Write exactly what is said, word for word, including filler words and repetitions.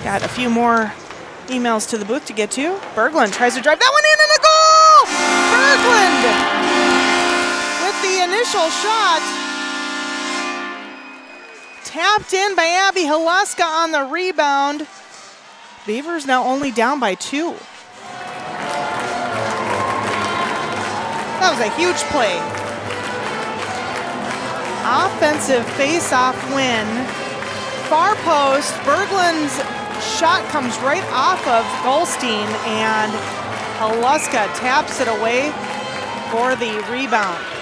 Got a few more emails to the booth to get to. Berglund tries to drive that one in and a goal! Berglund with the initial shot. Tapped in by Abby Haluska on the rebound. Beavers now only down by two. That was a huge play. Offensive face-off win. Far post, Berglund's shot comes right off of Goldstein, and Haluska taps it away for the rebound.